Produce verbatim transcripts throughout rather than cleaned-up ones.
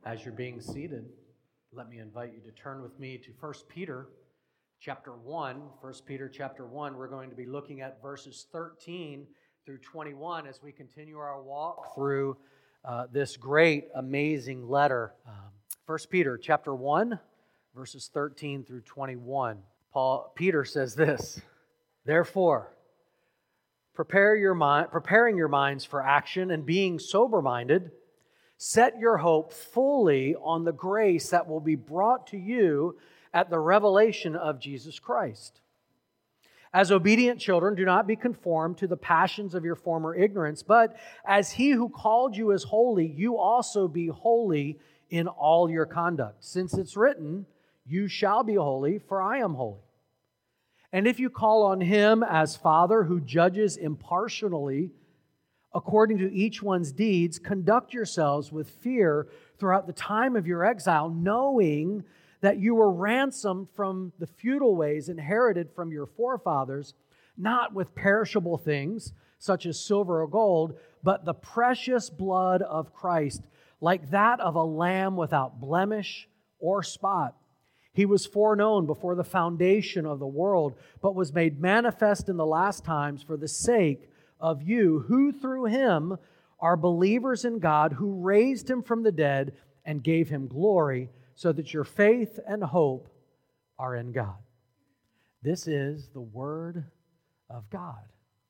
As you're being seated, let me invite you to turn with me to First Peter chapter one. First Peter chapter one, we're going to be looking at verses thirteen through twenty-one as we continue our walk through uh, this great, amazing letter. Um, First Peter chapter one, verses thirteen through twenty-one. Paul Peter says this, "Therefore, prepare your mind, preparing your minds for action and being sober-minded, set your hope fully on the grace that will be brought to you at the revelation of Jesus Christ. As obedient children, do not be conformed to the passions of your former ignorance, but as He who called you is holy, you also be holy in all your conduct. Since it's written, you shall be holy, for I am holy. And if you call on Him as Father who judges impartially, according to each one's deeds, conduct yourselves with fear throughout the time of your exile, knowing that you were ransomed from the futile ways inherited from your forefathers, not with perishable things, such as silver or gold, but the precious blood of Christ, like that of a lamb without blemish or spot. He was foreknown before the foundation of the world, but was made manifest in the last times for the sake of you, who through Him are believers in God, who raised Him from the dead and gave Him glory, so that your faith and hope are in God." This is the Word of God.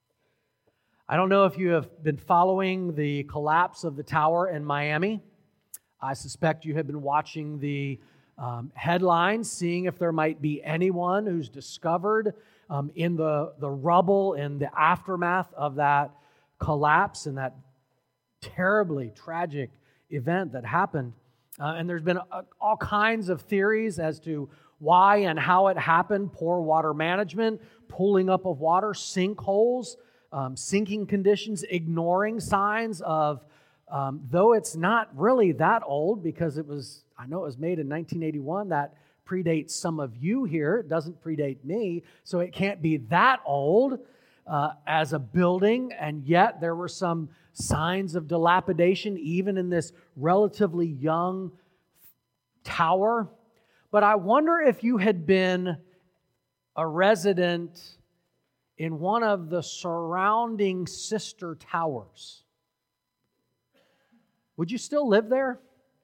I don't know if you have been following the collapse of the tower in Miami. I suspect you have been watching the um, headlines, seeing if there might be anyone who's discovered Um, in the, the rubble, in the aftermath of that collapse and that terribly tragic event that happened. Uh, and there's been uh, all kinds of theories as to why and how it happened. Poor water management, pulling up of water, sinkholes, um, sinking conditions, ignoring signs of, um, though it's not really that old because it was, I know it was made in nineteen eighty-one, that predates some of you here. It doesn't predate me, so it can't be that old uh, as a building, and yet there were some signs of dilapidation even in this relatively young tower. But I wonder if you had been a resident in one of the surrounding sister towers. Would you still live there?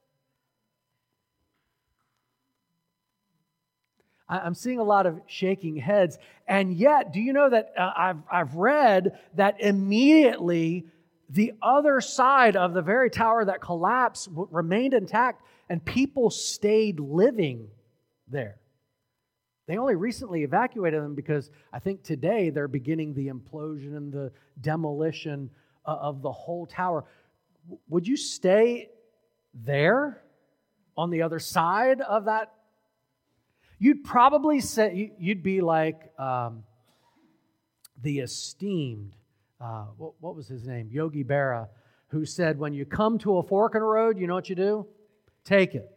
I'm seeing a lot of shaking heads. And yet, do you know that uh, I've, I've read that immediately the other side of the very tower that collapsed remained intact and people stayed living there. They only recently evacuated them because I think today they're beginning the implosion and the demolition of the whole tower. Would you stay there on the other side of that? You'd probably say, you'd be like um, the esteemed, uh, what, what was his name? Yogi Berra, who said, when you come to a fork in the road, you know what you do? Take it.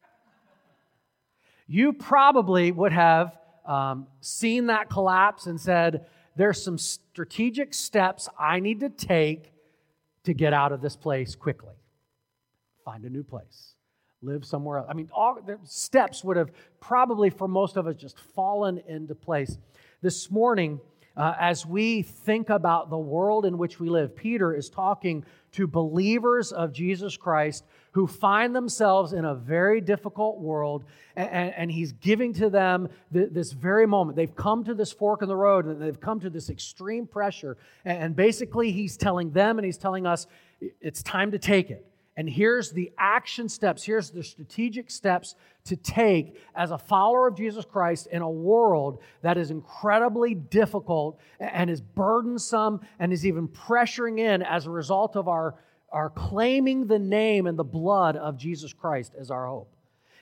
You probably would have um, seen that collapse and said, there's some strategic steps I need to take to get out of this place quickly. Find a new place. Live somewhere else. I mean, all the steps would have probably, for most of us, just fallen into place. This morning, uh, as we think about the world in which we live, Peter is talking to believers of Jesus Christ who find themselves in a very difficult world, and, and he's giving to them th- this very moment. They've come to this fork in the road, and they've come to this extreme pressure, and, and basically he's telling them and he's telling us, it's time to take it. And here's the action steps, here's the strategic steps to take as a follower of Jesus Christ in a world that is incredibly difficult and is burdensome and is even pressuring in as a result of our, our claiming the name and the blood of Jesus Christ as our hope.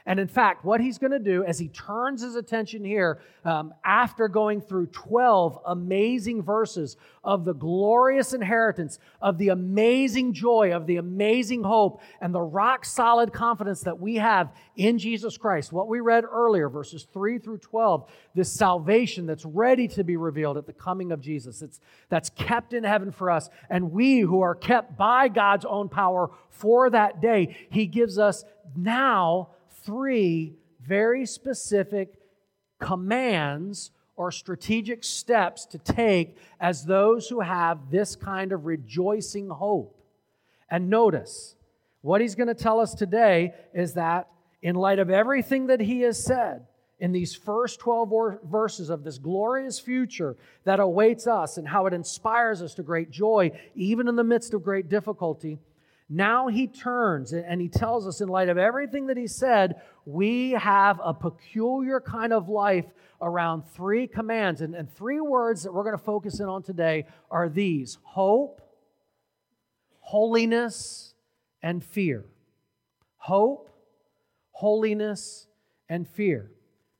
And in fact, what he's going to do as he turns his attention here, um, after going through twelve amazing verses of the glorious inheritance, of the amazing joy, of the amazing hope, and the rock-solid confidence that we have in Jesus Christ, what we read earlier, verses three through twelve, this salvation that's ready to be revealed at the coming of Jesus, it's, that's kept in heaven for us, and we who are kept by God's own power for that day, he gives us now three very specific commands or strategic steps to take as those who have this kind of rejoicing hope. And notice, what he's going to tell us today is that in light of everything that he has said in these first twelve verses of this glorious future that awaits us and how it inspires us to great joy, even in the midst of great difficulty, now he turns and he tells us in light of everything that he said, we have a peculiar kind of life around three commands. And, and three words that we're going to focus in on today are these: hope, holiness, and fear. Hope, holiness, and fear.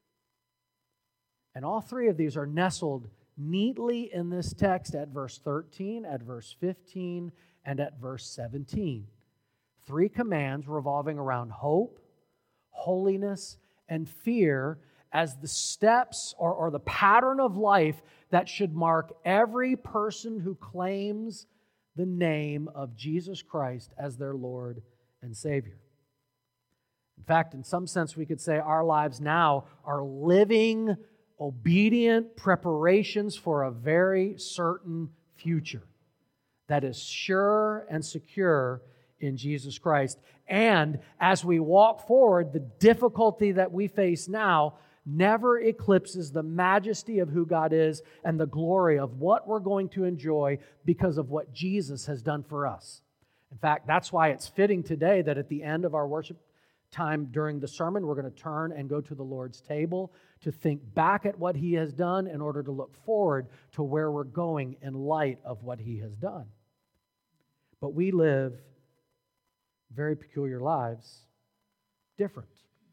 And all three of these are nestled neatly in this text at verse thirteen, at verse fifteen, and at verse seventeen. Three commands revolving around hope, holiness, and fear as the steps or, or the pattern of life that should mark every person who claims the name of Jesus Christ as their Lord and Savior. In fact, in some sense, we could say our lives now are living, obedient preparations for a very certain future that is sure and secure in Jesus Christ. And as we walk forward, the difficulty that we face now never eclipses the majesty of who God is and the glory of what we're going to enjoy because of what Jesus has done for us. In fact, that's why it's fitting today that at the end of our worship time during the sermon, we're going to turn and go to the Lord's table to think back at what He has done in order to look forward to where we're going in light of what He has done. But we live very peculiar lives, different.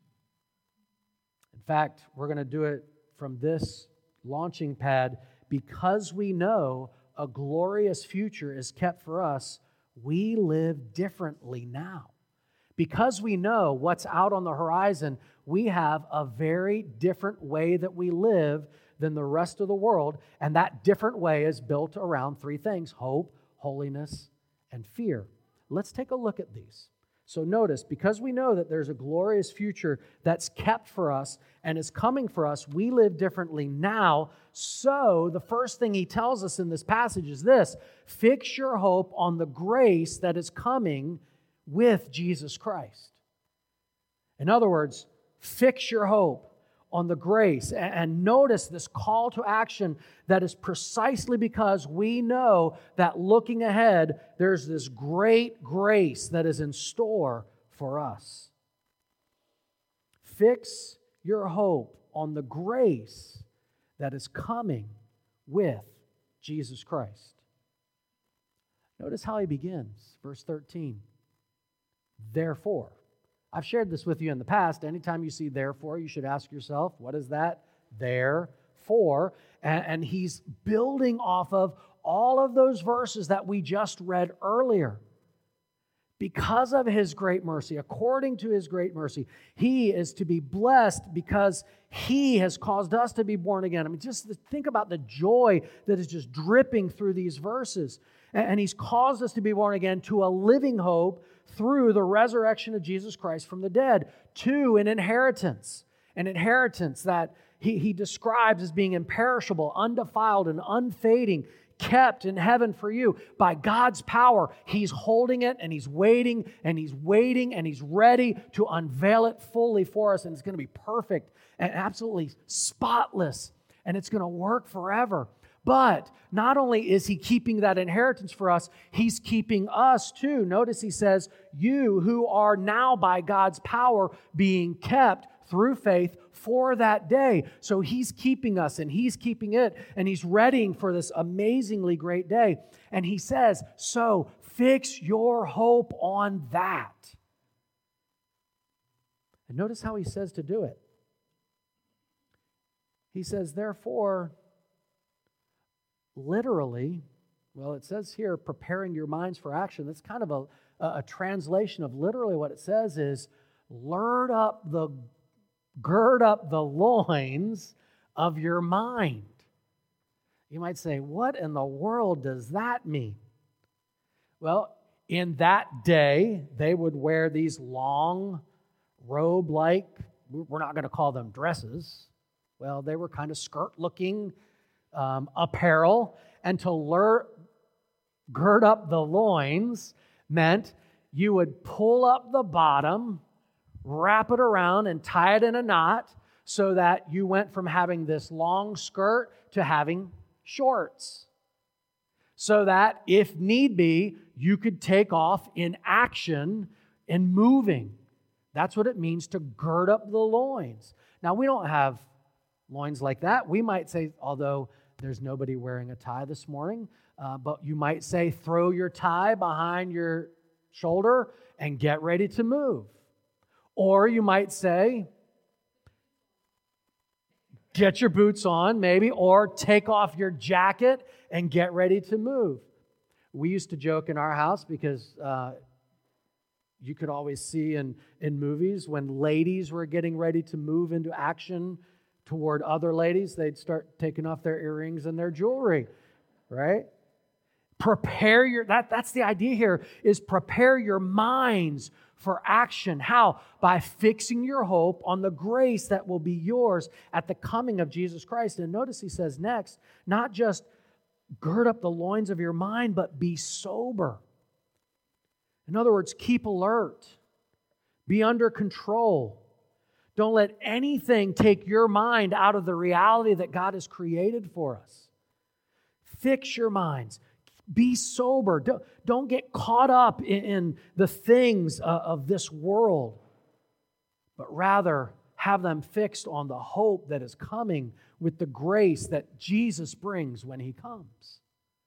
In fact, we're going to do it from this launching pad because we know a glorious future is kept for us. We live differently now. Because we know what's out on the horizon, we have a very different way that we live than the rest of the world, and that different way is built around three things: hope, holiness, and fear. Let's take a look at these. So notice, because we know that there's a glorious future that's kept for us and is coming for us, we live differently now. So the first thing he tells us in this passage is this: fix your hope on the grace that is coming with Jesus Christ. In other words, fix your hope on the grace. And notice this call to action that is precisely because we know that looking ahead, there's this great grace that is in store for us. Fix your hope on the grace that is coming with Jesus Christ. Notice how he begins, verse thirteen. Therefore. I've shared this with you in the past. Anytime you see therefore, you should ask yourself, what is that? Therefore. And, and he's building off of all of those verses that we just read earlier. Because of His great mercy, according to His great mercy, He is to be blessed because He has caused us to be born again. I mean, just think about the joy that is just dripping through these verses. And He's caused us to be born again to a living hope through the resurrection of Jesus Christ from the dead, to an inheritance, an inheritance that he, he describes as being imperishable, undefiled, and unfading, kept in heaven for you by God's power. He's holding it, and He's waiting, and He's waiting, and He's ready to unveil it fully for us, and it's going to be perfect and absolutely spotless, and it's going to work forever. But not only is He keeping that inheritance for us, He's keeping us too. Notice He says, you who are now by God's power being kept through faith for that day. So He's keeping us and He's keeping it, and He's readying for this amazingly great day. And He says, so fix your hope on that. And notice how he says to do it. He says, therefore, literally, well, it says here, preparing your minds for action. That's kind of a, a, a translation of literally what it says is, gird up the, gird up the loins of your mind. You might say, what in the world does that mean? Well, in that day, they would wear these long robe-like, we're not going to call them dresses. Well, they were kind of skirt-looking um, apparel. And to lure, gird up the loins meant you would pull up the bottom, wrap it around, and tie it in a knot so that you went from having this long skirt to having shorts. So that if need be, you could take off in action and moving. That's what it means to gird up the loins. Now, we don't have loins like that. We might say, although there's nobody wearing a tie this morning, uh, but you might say, throw your tie behind your shoulder and get ready to move. Or you might say, get your boots on, maybe, or take off your jacket and get ready to move. We used to joke in our house because uh, you could always see in, in movies when ladies were getting ready to move into action toward other ladies, they'd start taking off their earrings and their jewelry, right? Prepare your, that, that's the idea here, is prepare your minds for action. How? By fixing your hope on the grace that will be yours at the coming of Jesus Christ. And notice he says next, not just gird up the loins of your mind, but be sober. In other words, keep alert. Be under control. Don't let anything take your mind out of the reality that God has created for us. Fix your minds. Be sober. Don't, don't get caught up in, in the things uh, of this world, but rather have them fixed on the hope that is coming with the grace that Jesus brings when He comes.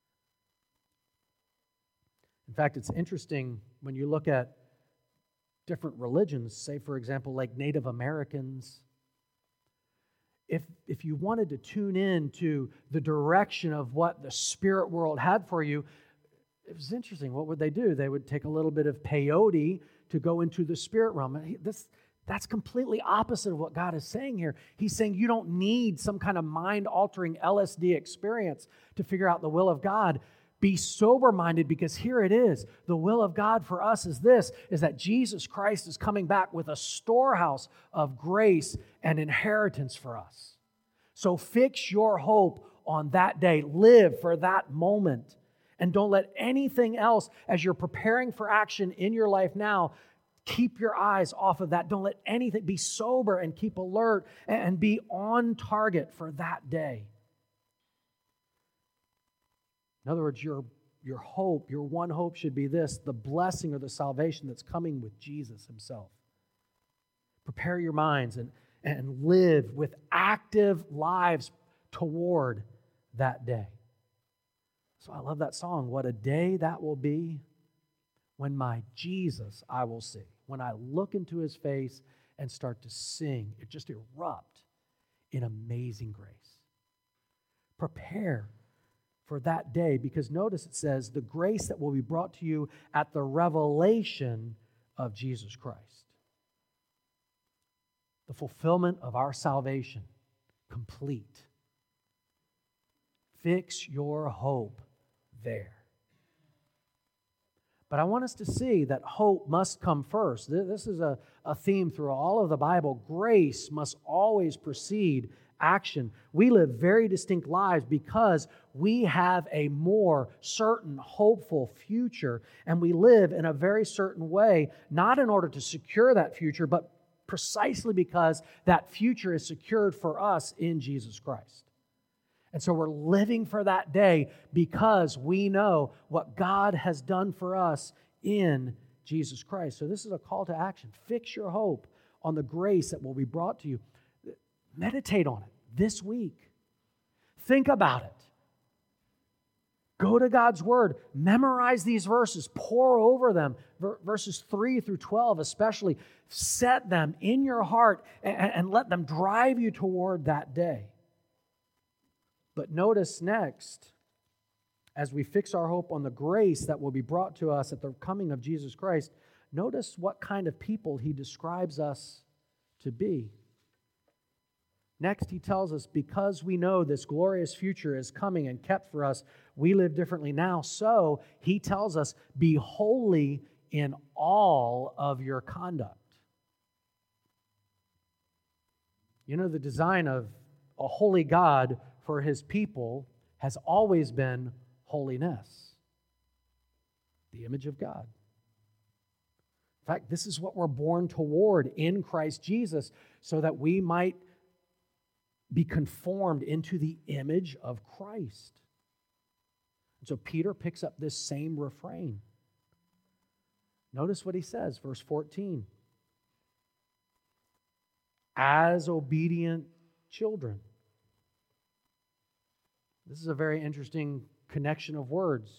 In fact, it's interesting when you look at different religions, say, for example, like Native Americans. If, if you wanted to tune in to the direction of what the spirit world had for you, it was interesting. What would they do? They would take a little bit of peyote to go into the spirit realm. And this, that's completely opposite of what God is saying here. He's saying you don't need some kind of mind-altering L S D experience to figure out the will of God. Be sober-minded, because here it is. The will of God for us is this, is that Jesus Christ is coming back with a storehouse of grace and inheritance for us. So fix your hope on that day. Live for that moment. And don't let anything else, as you're preparing for action in your life now, keep your eyes off of that. Don't let anything, be sober and keep alert and be on target for that day. In other words, your, your hope, your one hope should be this, the blessing or the salvation that's coming with Jesus Himself. Prepare your minds and, and live with active lives toward that day. So I love that song, what a day that will be when my Jesus I will see. When I look into His face and start to sing, it just erupt in amazing grace. Prepare for that day, because notice it says the grace that will be brought to you at the revelation of Jesus Christ. The fulfillment of our salvation, complete. Fix your hope there. But I want us to see that hope must come first. This is a, a theme through all of the Bible. Grace must always precede action. We live very distinct lives because we have a more certain, hopeful future, and we live in a very certain way, not in order to secure that future, but precisely because that future is secured for us in Jesus Christ. And so we're living for that day because we know what God has done for us in Jesus Christ. So this is a call to action. Fix your hope on the grace that will be brought to you. Meditate on it this week. Think about it. Go to God's Word. Memorize these verses. Pore over them. Verses three through twelve especially. Set them in your heart and, and let them drive you toward that day. But notice next, as we fix our hope on the grace that will be brought to us at the coming of Jesus Christ, notice what kind of people he describes us to be. Next, he tells us, because we know this glorious future is coming and kept for us, we live differently now. So, he tells us, be holy in all of your conduct. You know, the design of a holy God for his people has always been holiness, the image of God. In fact, this is what we're born toward in Christ Jesus, so that we might be conformed into the image of Christ. And so Peter picks up this same refrain. Notice what he says, verse fourteen. As obedient children. This is a very interesting connection of words.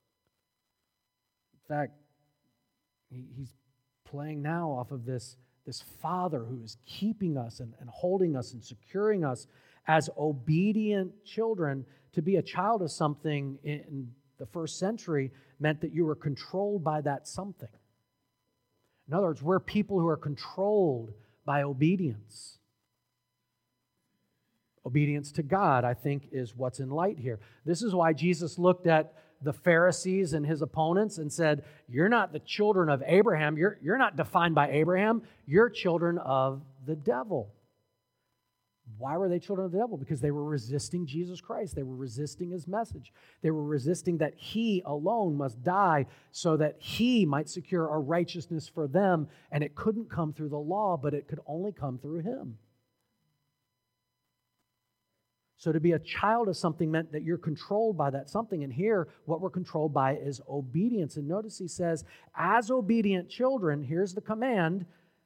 In fact, he, he's playing now off of this, this Father who is keeping us and, and holding us and securing us as obedient children. To be a child of something in the first century meant that you were controlled by that something. In other words, we're people who are controlled by obedience. Obedience to God, I think, is what's in light here. This is why Jesus looked at the Pharisees and his opponents and said, you're not the children of Abraham. You're, you're not defined by Abraham. You're children of the devil. Why were they children of the devil? Because they were resisting Jesus Christ. They were resisting his message. They were resisting that he alone must die so that he might secure a righteousness for them. And it couldn't come through the law, but it could only come through him. So to be a child of something meant that you're controlled by that something. And here, what we're controlled by is obedience. And notice he says, as obedient children, here's the command,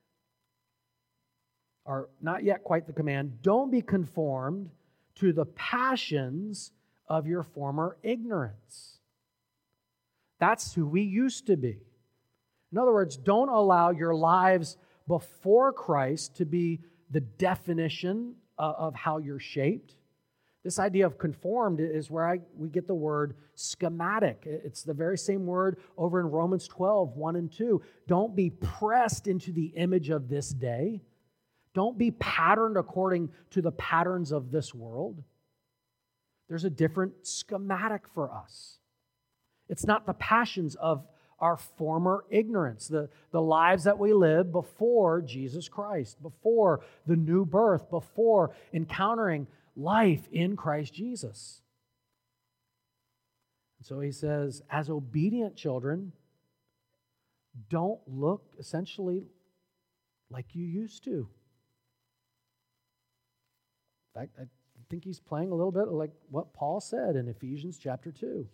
or not yet quite the command, don't be conformed to the passions of your former ignorance. That's who we used to be. In other words, don't allow your lives before Christ to be the definition of how you're shaped. This idea of conformed is where I, we get the word schematic. It's the very same word over in Romans twelve, one and two. Don't be pressed into the image of this day. Don't be patterned according to the patterns of this world. There's a different schematic for us. It's not the passions of our former ignorance, the, the lives that we lived before Jesus Christ, before the new birth, before encountering life in Christ Jesus. And so he says, as obedient children, don't look essentially like you used to. In fact, I think he's playing a little bit like what Paul said in Ephesians chapter two.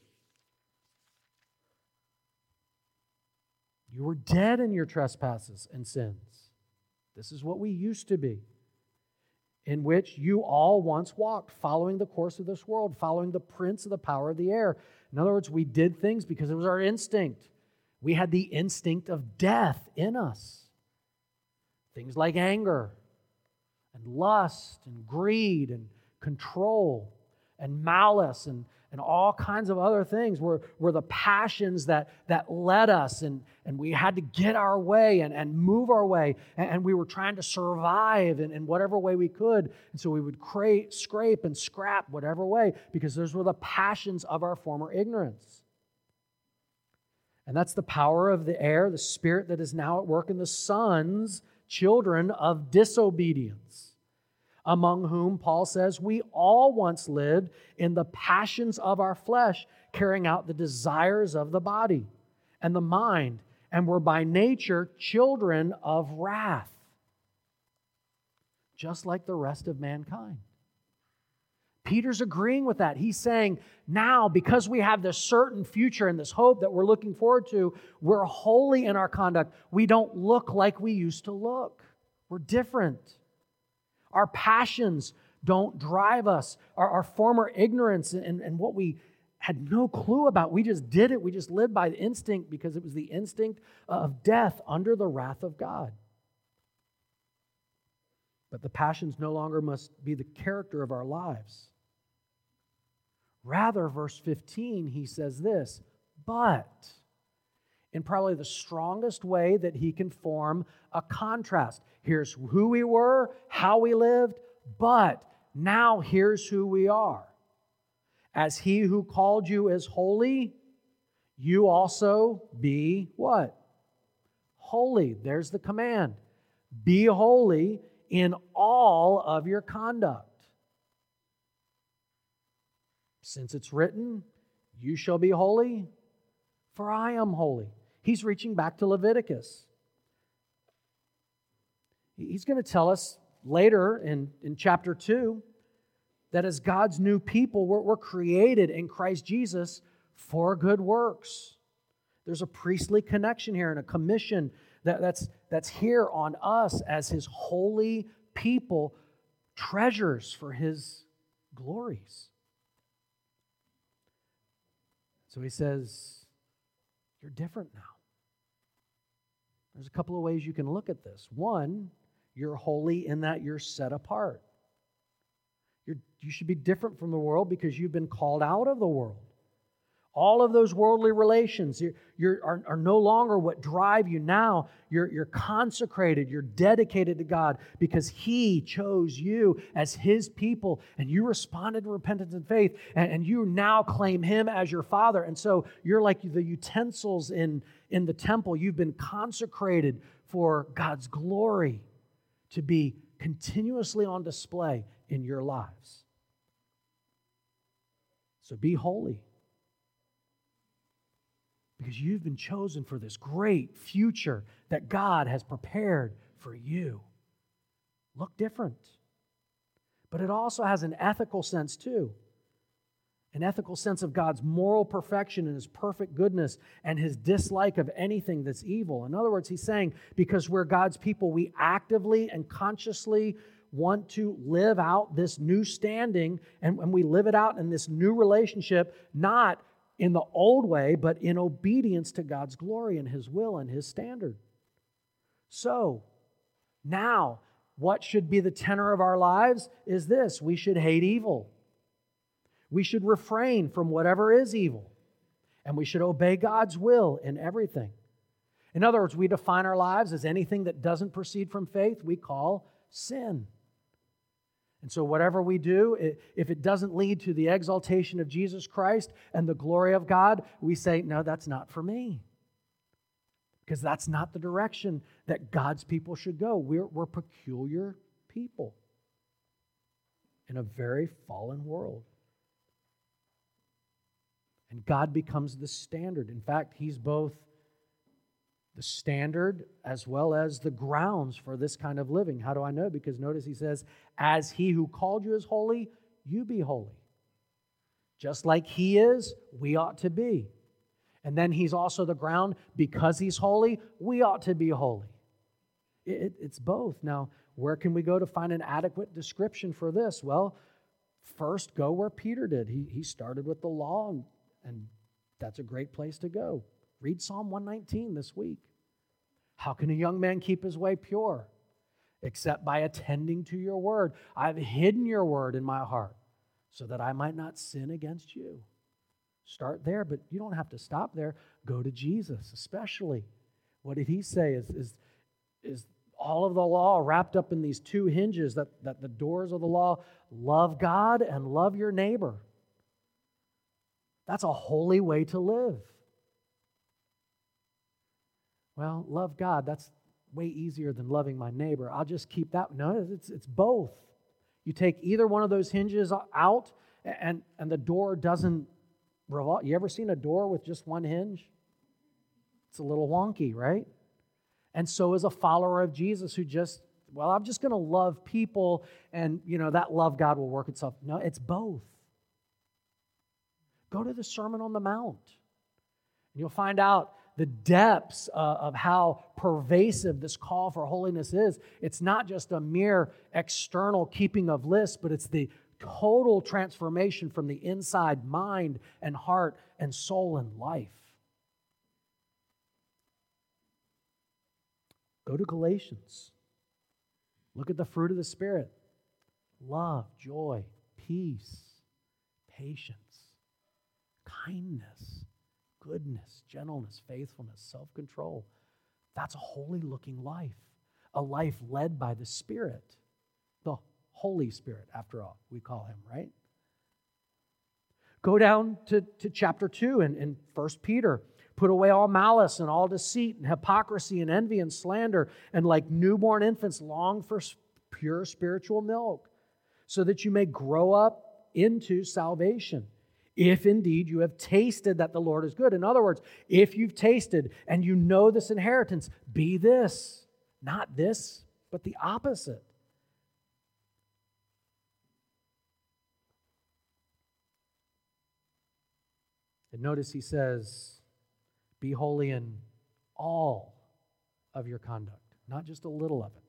You were dead in your trespasses and sins. This is what we used to be, in which you all once walked, following the course of this world, following the prince of the power of the air. In other words, we did things because it was our instinct. We had the instinct of death in us. Things like anger and lust and greed and control and malice and, and all kinds of other things were, were the passions that, that led us, and, and we had to get our way and, and move our way, and, and we were trying to survive in, in whatever way we could, and so we would cra- scrape and scrap whatever way, because those were the passions of our former ignorance. And that's the power of the air, the spirit that is now at work in the sons, children of disobedience, among whom, Paul says, we all once lived in the passions of our flesh, carrying out the desires of the body and the mind, and were by nature children of wrath, just like the rest of mankind. Peter's agreeing with that. He's saying, now, because we have this certain future and this hope that we're looking forward to, we're holy in our conduct. We don't look like we used to look. We're different. Our passions don't drive us. Our, our former ignorance and, and what we had no clue about. We just did it. We just lived by instinct because it was the instinct of death under the wrath of God. But the passions no longer must be the character of our lives. Rather, verse fifteen, he says this, but, in probably the strongest way that he can form a contrast. Here's who we were, how we lived, but now here's who we are. As he who called you is holy, you also be what? Holy. There's the command. Be holy in all of your conduct. Since it's written, you shall be holy, for I am holy. He's reaching back to Leviticus. He's going to tell us later in, in chapter two that as God's new people, we're, we're created in Christ Jesus for good works. There's a priestly connection here and a commission that, that's, that's here on us as His holy people, treasures for His glories. So He says, you're different now. There's a couple of ways you can look at this. One, you're holy in that you're set apart. You're, you should be different from the world because you've been called out of the world. All of those worldly relations you're, you're, are, are no longer what drive you now. You're, you're consecrated, you're dedicated to God because He chose you as His people and you responded to repentance and faith and, and you now claim Him as your Father. And so you're like the utensils in, in the temple. You've been consecrated for God's glory to be continuously on display in your lives. So be holy. Because you've been chosen for this great future that God has prepared for you. Look different. But it also has an ethical sense too. An ethical sense of God's moral perfection and His perfect goodness and His dislike of anything that's evil. In other words, He's saying, because we're God's people, we actively and consciously want to live out this new standing, and when we live it out in this new relationship, not in the old way, but in obedience to God's glory and His will and His standard. So, now, what should be the tenor of our lives is this: we should hate evil. We should refrain from whatever is evil. And we should obey God's will in everything. In other words, we define our lives as anything that doesn't proceed from faith, we call sin. And so whatever we do, if it doesn't lead to the exaltation of Jesus Christ and the glory of God, we say, no, that's not for me. Because that's not the direction that God's people should go. We're, we're peculiar people in a very fallen world. And God becomes the standard. In fact, He's both the standard as well as the grounds for this kind of living. How do I know? Because notice He says, as He who called you is holy, you be holy. Just like He is, we ought to be. And then He's also the ground. Because He's holy, we ought to be holy. It, it's both. Now, where can we go to find an adequate description for this? Well, first go where Peter did. He, he started with the law, and, and that's a great place to go. Read Psalm one nineteen this week. How can a young man keep his way pure? Except by attending to your word. I've hidden your word in my heart so that I might not sin against you. Start there, but you don't have to stop there. Go to Jesus, especially. What did He say? Is, is, is all of the law wrapped up in these two hinges, that, that the doors of the law, love God and love your neighbor. That's a holy way to live. Well, love God, that's way easier than loving my neighbor. I'll just keep that. No, it's, it's both. You take either one of those hinges out and, and the door doesn't revolve. You ever seen a door with just one hinge? It's a little wonky, right? And so is a follower of Jesus who just, well, I'm just going to love people and, you know, that love God will work itself. No, it's both. Go to the Sermon on the Mount. And you'll find out the depths uh, of how pervasive this call for holiness is. It's not just a mere external keeping of lists, but it's the total transformation from the inside, mind and heart and soul and life. Go to Galatians. Look at the fruit of the Spirit. Love, joy, peace, patience, kindness, goodness, gentleness, faithfulness, self-control. That's a holy-looking life, a life led by the Spirit, the Holy Spirit, after all, we call him, right? Go down to, to chapter two in, in First Peter. Put away all malice and all deceit and hypocrisy and envy and slander, and like newborn infants, long for pure spiritual milk, so that you may grow up into salvation, if indeed you have tasted that the Lord is good. In other words, if you've tasted and you know this inheritance, be this, not this, but the opposite. And notice he says, be holy in all of your conduct, not just a little of it.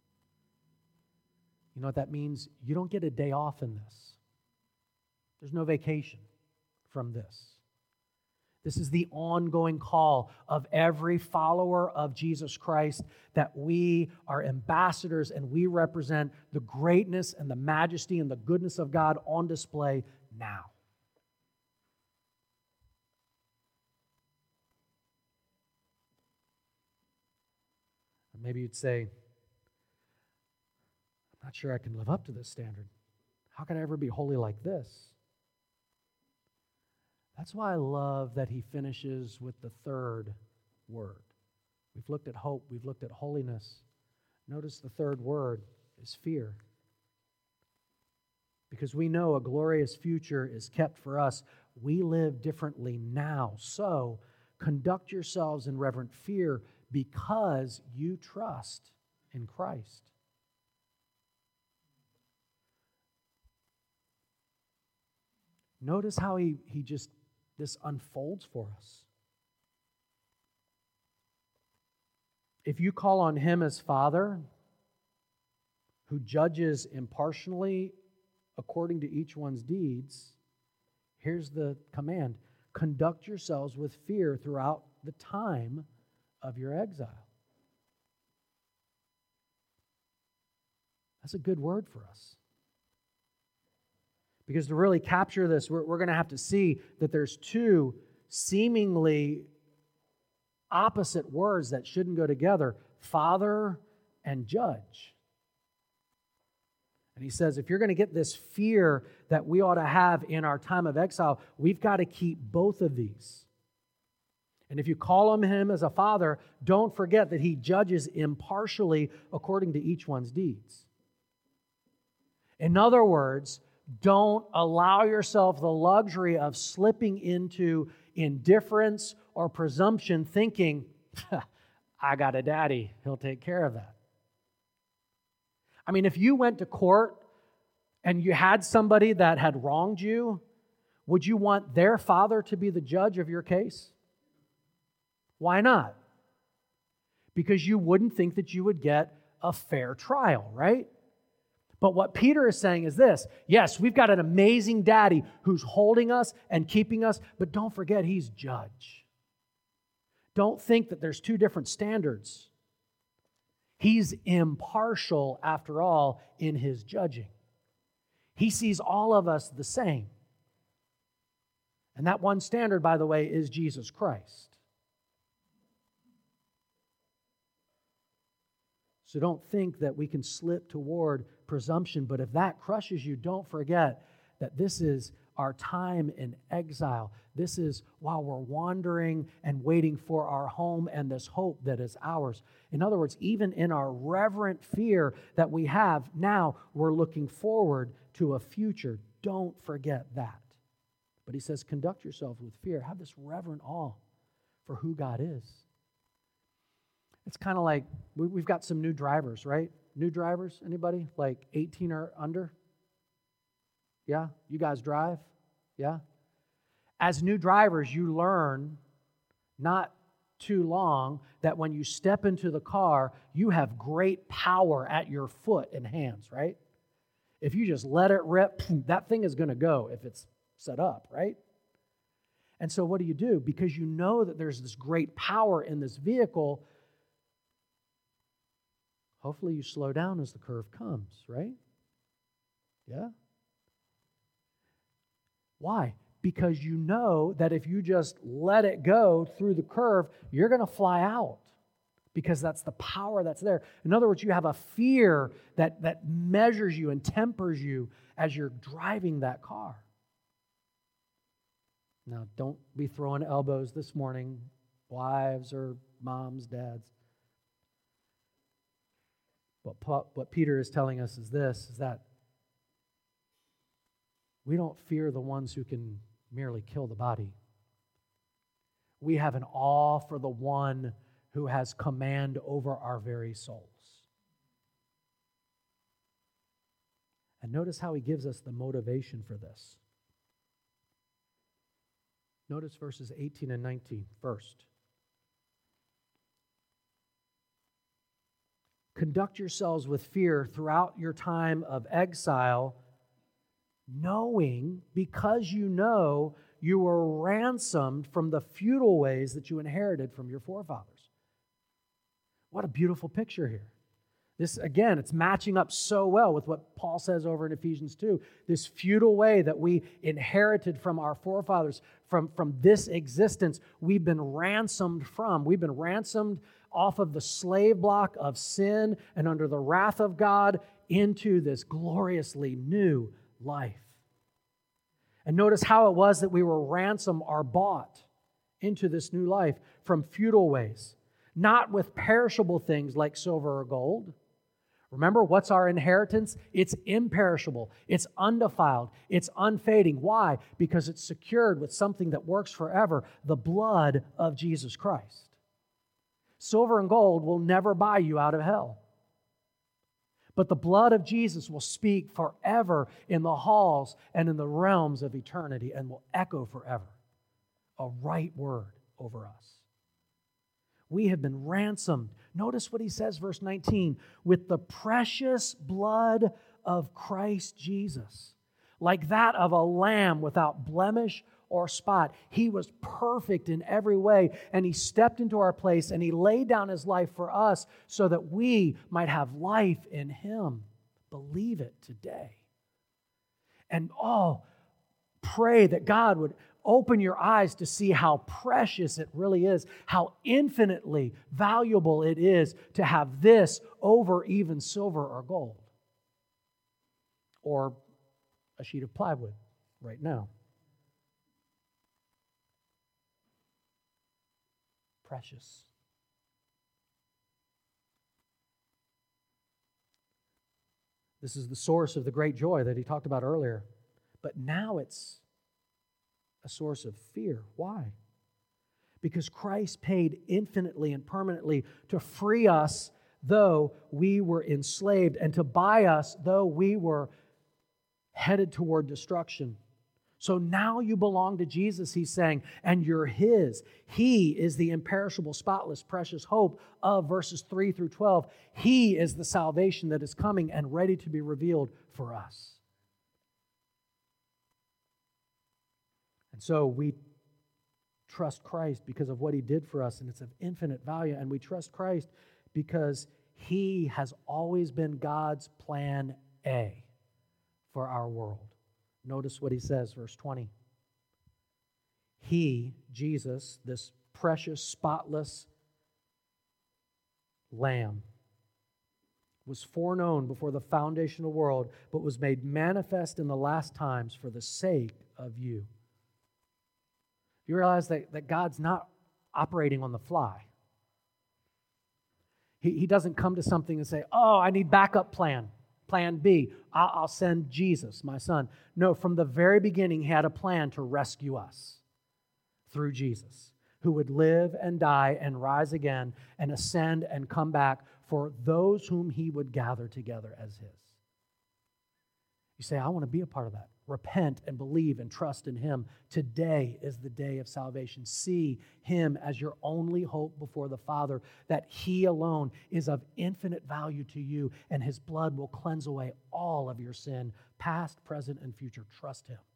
You know what that means? You don't get a day off in this. There's no vacation from this. This is the ongoing call of every follower of Jesus Christ, that we are ambassadors and we represent the greatness and the majesty and the goodness of God on display now. Maybe you'd say, I'm not sure I can live up to this standard. How can I ever be holy like this? That's why I love that he finishes with the third word. We've looked at hope, we've looked at holiness. Notice the third word is fear. Because we know a glorious future is kept for us. We live differently now. So conduct yourselves in reverent fear, because you trust in Christ. Notice how he, he just, this unfolds for us. If you call on him as Father, who judges impartially according to each one's deeds, here's the command: conduct yourselves with fear throughout the time of your exile. That's a good word for us. Because to really capture this, we're, we're going to have to see that there's two seemingly opposite words that shouldn't go together: Father and judge. And he says, if you're going to get this fear that we ought to have in our time of exile, we've got to keep both of these. And if you call on him as a father, don't forget that he judges impartially according to each one's deeds. In other words, don't allow yourself the luxury of slipping into indifference or presumption, thinking, I got a daddy, he'll take care of that. I mean, if you went to court and you had somebody that had wronged you, would you want their father to be the judge of your case? Why not? Because you wouldn't think that you would get a fair trial, right? But what Peter is saying is this: yes, we've got an amazing daddy who's holding us and keeping us, but don't forget he's judge. Don't think that there's two different standards. He's impartial, after all, in his judging. He sees all of us the same. And that one standard, by the way, is Jesus Christ. So don't think that we can slip toward presumption, but if that crushes you, don't forget that this is our time in exile. This is while we're wandering and waiting for our home and this hope that is ours. In other words, even in our reverent fear that we have now, we're looking forward to a future. Don't forget that. But he says, conduct yourselves with fear. Have this reverent awe for who God is. It's kind of like, we've got some new drivers, right? New drivers, anybody? Like eighteen or under? Yeah? You guys drive? Yeah? As new drivers, you learn not too long that when you step into the car, you have great power at your foot and hands, right? If you just let it rip, that thing is going to go if it's set up, right? And so what do you do? Because you know that there's this great power in this vehicle, hopefully you slow down as the curve comes, right? Yeah? Why? Because you know that if you just let it go through the curve, you're going to fly out. Because that's the power that's there. In other words, you have a fear that, that measures you and tempers you as you're driving that car. Now, don't be throwing elbows this morning, wives or moms, dads. What, what Peter is telling us is this, is that we don't fear the ones who can merely kill the body. We have an awe for the one who has command over our very souls. And notice how he gives us the motivation for this. Notice verses eighteen and nineteen first. Conduct yourselves with fear throughout your time of exile, knowing, because you know, you were ransomed from the futile ways that you inherited from your forefathers. What a beautiful picture here. This, again, it's matching up so well with what Paul says over in Ephesians two. This futile way that we inherited from our forefathers, from, from this existence, we've been ransomed from. We've been ransomed off of the slave block of sin and under the wrath of God into this gloriously new life. And notice how it was that we were ransomed or bought into this new life from futile ways. Not with perishable things like silver or gold. Remember, what's our inheritance? It's imperishable. It's undefiled. It's unfading. Why? Because it's secured with something that works forever, the blood of Jesus Christ. Silver and gold will never buy you out of hell. But the blood of Jesus will speak forever in the halls and in the realms of eternity and will echo forever. A right word over us. We have been ransomed. Notice what he says, verse nineteen, with the precious blood of Christ Jesus, like that of a lamb without blemish or spot. He was perfect in every way, and he stepped into our place, and he laid down his life for us so that we might have life in him. Believe it today. And oh, pray that God would open your eyes to see how precious it really is, how infinitely valuable it is to have this over even silver or gold, or a sheet of plywood right now. Precious. This is the source of the great joy that he talked about earlier. But now it's a source of fear. Why? Because Christ paid infinitely and permanently to free us though we were enslaved, and to buy us though we were headed toward destruction. So now you belong to Jesus, he's saying, and you're his. He is the imperishable, spotless, precious hope of verses three through twelve. He is the salvation that is coming and ready to be revealed for us. And so we trust Christ because of what he did for us, and it's of infinite value. And we trust Christ because he has always been God's plan A for our world. Notice what he says, verse twenty. He, Jesus, this precious, spotless Lamb, was foreknown before the foundation of the world, but was made manifest in the last times for the sake of you. You realize that, that God's not operating on the fly. He, he doesn't come to something and say, oh, I need backup plan. Plan B, I'll, I'll send Jesus, my son. No, from the very beginning, he had a plan to rescue us through Jesus, who would live and die and rise again and ascend and come back for those whom he would gather together as his. You say, I want to be a part of that. Repent and believe and trust in Him. Today is the day of salvation. See Him as your only hope before the Father, that He alone is of infinite value to you, and His blood will cleanse away all of your sin, past, present, and future. Trust Him.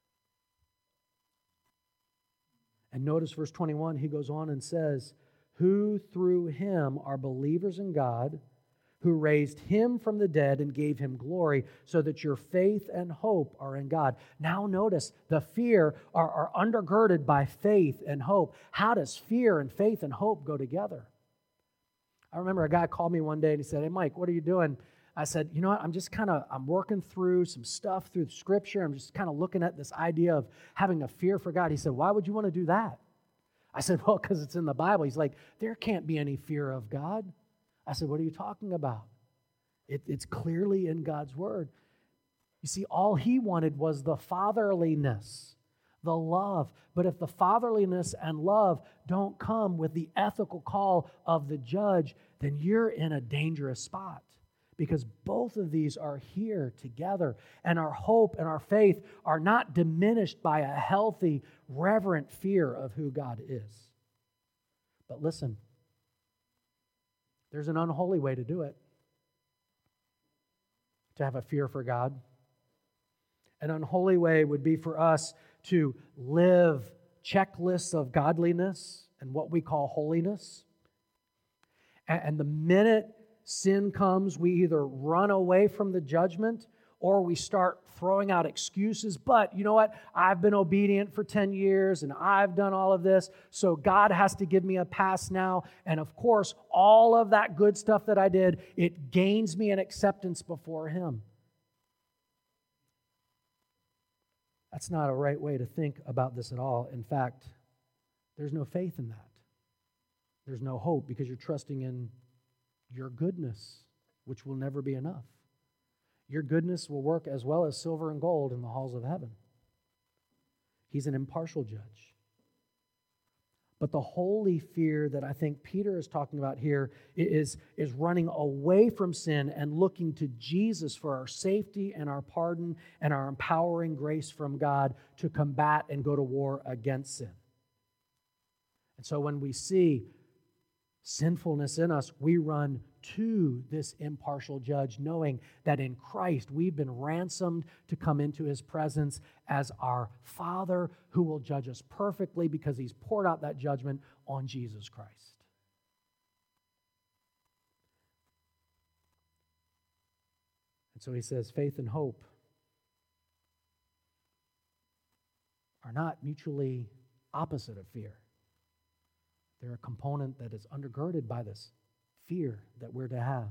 And notice verse twenty-one, he goes on and says, who through Him are believers in God, who raised Him from the dead and gave Him glory, so that your faith and hope are in God. Now notice, the fear are, are undergirded by faith and hope. How does fear and faith and hope go together? I remember a guy called me one day and he said, hey, Mike, what are you doing? I said, you know what, I'm just kind of, I'm working through some stuff through the Scripture. I'm just kind of looking at this idea of having a fear for God. He said, why would you want to do that? I said, well, because it's in the Bible. He's like, there can't be any fear of God. I said, what are you talking about? It, it's clearly in God's Word. You see, all he wanted was the fatherliness, the love. But if the fatherliness and love don't come with the ethical call of the judge, then you're in a dangerous spot. Because both of these are here together. And our hope and our faith are not diminished by a healthy, reverent fear of who God is. But listen, there's an unholy way to do it. To have a fear for God. An unholy way would be for us to live checklists of godliness and what we call holiness. And the minute sin comes, we either run away from the judgment or we start throwing out excuses. But you know what? I've been obedient for ten years and I've done all of this, so God has to give me a pass now. And of course, all of that good stuff that I did, it gains me an acceptance before Him. That's not a right way to think about this at all. In fact, there's no faith in that. There's no hope because you're trusting in your goodness, which will never be enough. Your goodness will work as well as silver and gold in the halls of heaven. He's an impartial judge. But the holy fear that I think Peter is talking about here is, is running away from sin and looking to Jesus for our safety and our pardon and our empowering grace from God to combat and go to war against sin. And so when we see sinfulness in us, we run to this impartial judge, knowing that in Christ we've been ransomed to come into His presence as our Father who will judge us perfectly because He's poured out that judgment on Jesus Christ. And so he says faith and hope are not mutually opposite of fear. They're a component that is undergirded by this fear that we're to have.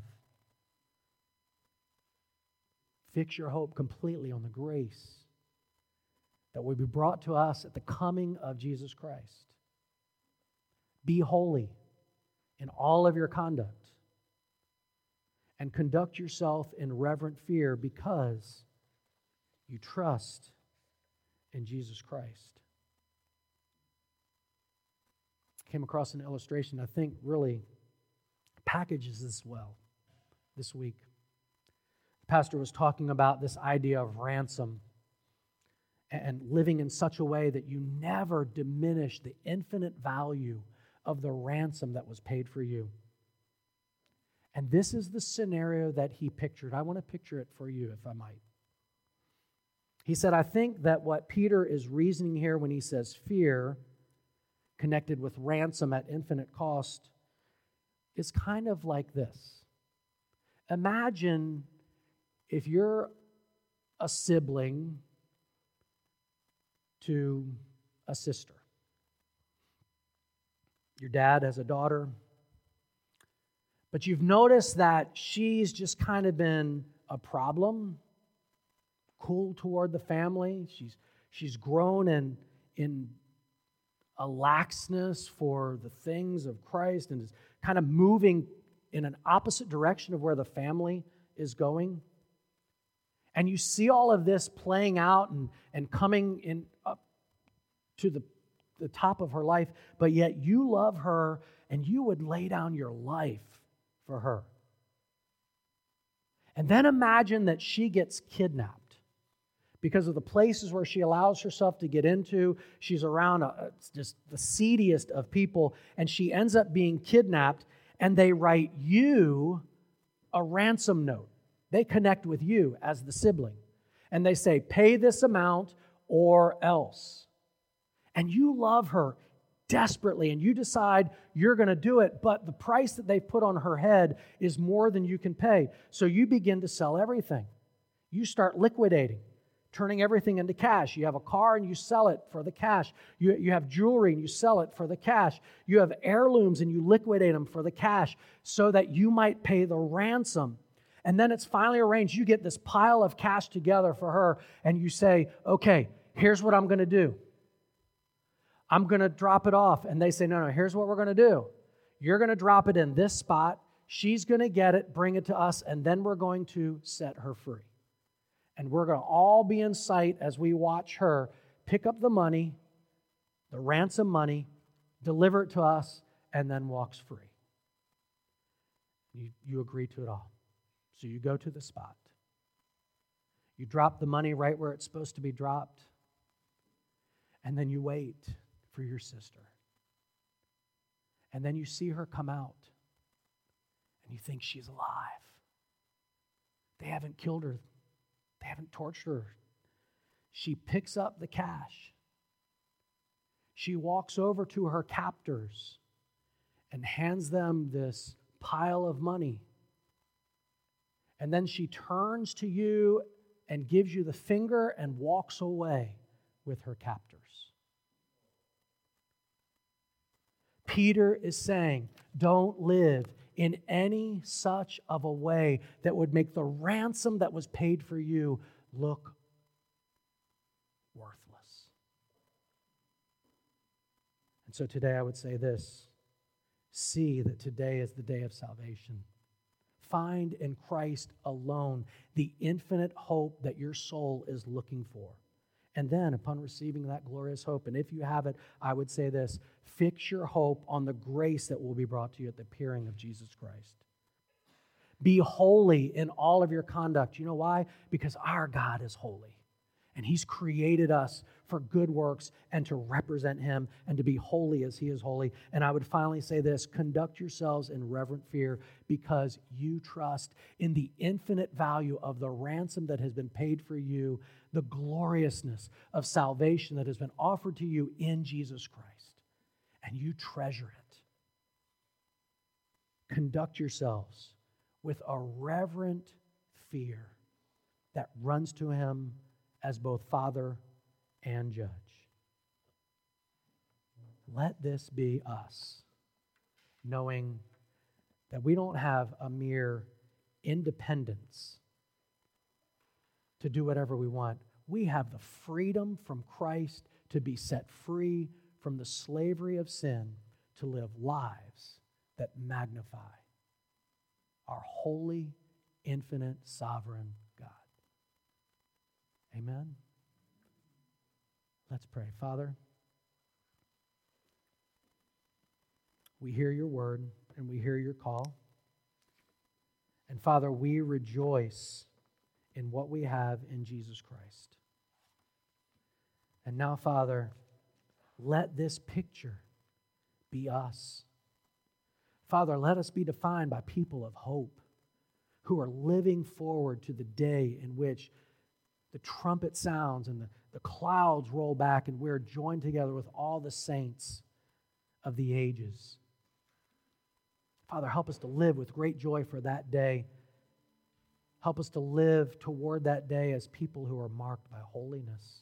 Fix your hope completely on the grace that will be brought to us at the coming of Jesus Christ. Be holy in all of your conduct and conduct yourself in reverent fear because you trust in Jesus Christ. Came across an illustration I think really packages this well this week. The pastor was talking about this idea of ransom and living in such a way that you never diminish the infinite value of the ransom that was paid for you. And this is the scenario that he pictured. I want to picture it for you, if I might. He said, I think that what Peter is reasoning here when he says fear connected with ransom at infinite cost is kind of like this. Imagine if you're a sibling to a sister. Your dad has a daughter, but you've noticed that she's just kind of been a problem, cool toward the family. She's she's grown in in a laxness for the things of Christ and is kind of moving in an opposite direction of where the family is going. And you see all of this playing out and, and coming in up to the, the top of her life, but yet you love her and you would lay down your life for her. And then imagine that she gets kidnapped because of the places where she allows herself to get into. She's around a, just the seediest of people, and she ends up being kidnapped, and they write you a ransom note. They connect with you as the sibling, and they say, pay this amount or else. And you love her desperately, and you decide you're going to do it, but the price that they've put on her head is more than you can pay. So you begin to sell everything. You start liquidating, turning everything into cash. You have a car and you sell it for the cash. You, you have jewelry and you sell it for the cash. You have heirlooms and you liquidate them for the cash so that you might pay the ransom. And then it's finally arranged. You get this pile of cash together for her and you say, okay, here's what I'm going to do. I'm going to drop it off. And they say, no, no, here's what we're going to do. You're going to drop it in this spot. She's going to get it, bring it to us, and then we're going to set her free. And we're going to all be in sight as we watch her pick up the money, the ransom money, deliver it to us, and then walks free. You, you agree to it all. So you go to the spot. You drop the money right where it's supposed to be dropped, and then you wait for your sister. And then you see her come out, and you think she's alive. They haven't killed her. They haven't tortured her. She picks up the cash. She walks over to her captors and hands them this pile of money. And then she turns to you and gives you the finger and walks away with her captors. Peter is saying, don't live in any such of a way that would make the ransom that was paid for you look worthless. And so today I would say this: see that today is the day of salvation. Find in Christ alone the infinite hope that your soul is looking for. And then, upon receiving that glorious hope, and if you have it, I would say this: fix your hope on the grace that will be brought to you at the appearing of Jesus Christ. Be holy in all of your conduct. You know why? Because our God is holy. And He's created us for good works and to represent Him and to be holy as He is holy. And I would finally say this: conduct yourselves in reverent fear because you trust in the infinite value of the ransom that has been paid for you, the gloriousness of salvation that has been offered to you in Jesus Christ. And you treasure it. Conduct yourselves with a reverent fear that runs to Him as both Father and Judge. Let this be us, knowing that we don't have a mere independence to do whatever we want. We have the freedom from Christ to be set free from the slavery of sin, to live lives that magnify our holy, infinite, sovereign God. Amen? Let's pray. Father, we hear your word and we hear your call. And Father, we rejoice in what we have in Jesus Christ. And now, Father, let this picture be us. Father, let us be defined by people of hope who are living forward to the day in which the trumpet sounds and the, the clouds roll back and we're joined together with all the saints of the ages. Father, help us to live with great joy for that day. Help us to live toward that day as people who are marked by holiness.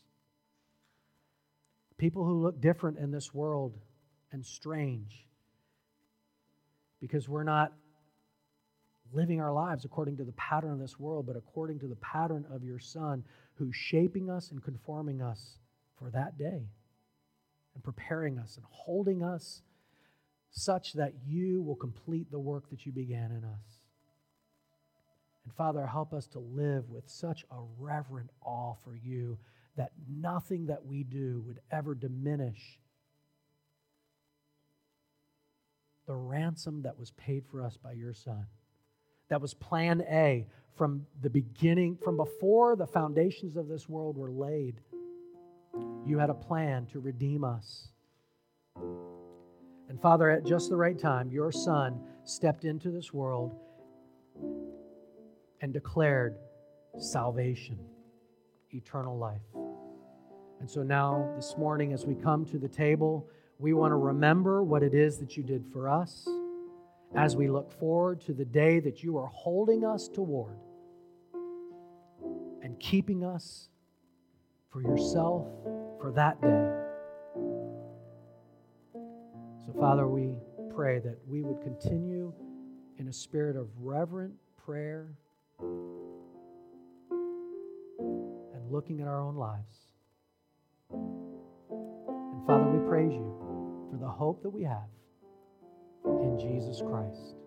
People who look different in this world and strange because we're not living our lives according to the pattern of this world, but according to the pattern of your Son, who's shaping us and conforming us for that day and preparing us and holding us such that you will complete the work that you began in us. And Father, help us to live with such a reverent awe for you that nothing that we do would ever diminish the ransom that was paid for us by your Son. That was plan A from the beginning, from before the foundations of this world were laid. You had a plan to redeem us. And Father, at just the right time, your Son stepped into this world and declared salvation, eternal life. And so now, this morning, as we come to the table, we want to remember what it is that you did for us as we look forward to the day that you are holding us toward and keeping us for yourself for that day. So, Father, we pray that we would continue in a spirit of reverent prayer and looking at our own lives. And Father, we praise you for the hope that we have in Jesus Christ.